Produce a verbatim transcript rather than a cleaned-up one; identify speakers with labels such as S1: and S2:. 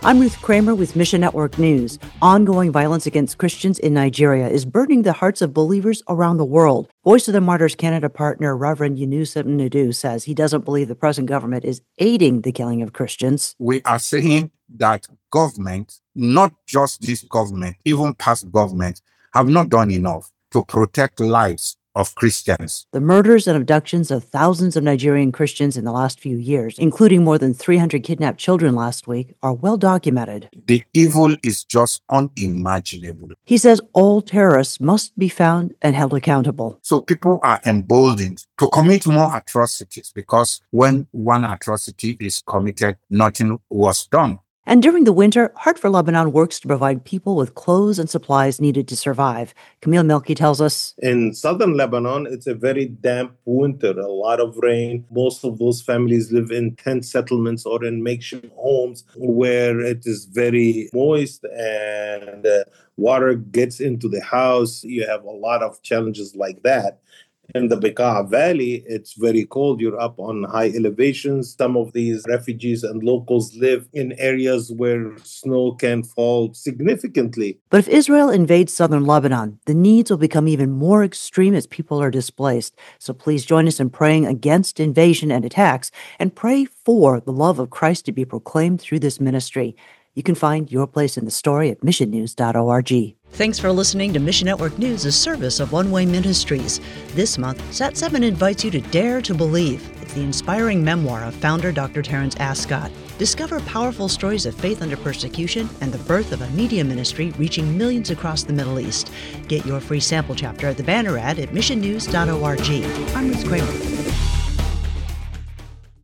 S1: I'm Ruth Kramer with Mission Network News. Ongoing violence against Christians in Nigeria is burdening the hearts of believers around the world. Voice of the Martyrs Canada partner Reverend Yunusa Nadu says he doesn't believe the present government is aiding the killing of Christians.
S2: We are saying that government, not just this government, even past government, have not done enough to protect lives of Christians.
S1: The murders and abductions of thousands of Nigerian Christians in the last few years, including more than three hundred kidnapped children last week, are well documented.
S2: The evil is just unimaginable.
S1: He says all terrorists must be found and held accountable.
S2: So people are emboldened to commit more atrocities because when one atrocity is committed, nothing was done.
S1: And during the winter, Heart for Lebanon works to provide people with clothes and supplies needed to survive. Camille Melki tells us.
S3: In southern Lebanon, it's a very damp winter, a lot of rain. Most of those families live in tent settlements or in makeshift homes where it is very moist and uh, water gets into the house. You have a lot of challenges like that. In the Bekaa Valley, it's very cold. You're up on high elevations. Some of these refugees and locals live in areas where snow can fall significantly.
S1: But if Israel invades southern Lebanon, the needs will become even more extreme as people are displaced. So please join us in praying against invasion and attacks, and pray for the love of Christ to be proclaimed through this ministry. You can find your place in the story at mission news dot org. Thanks for listening to Mission Network News, a service of One Way Ministries. This month, Sat seven invites you to Dare to Believe. It's the inspiring memoir of founder Doctor Terrence Ascott. Discover powerful stories of faith under persecution and the birth of a media ministry reaching millions across the Middle East. Get your free sample chapter at the banner ad at mission news dot org. I'm Ruth Kramer.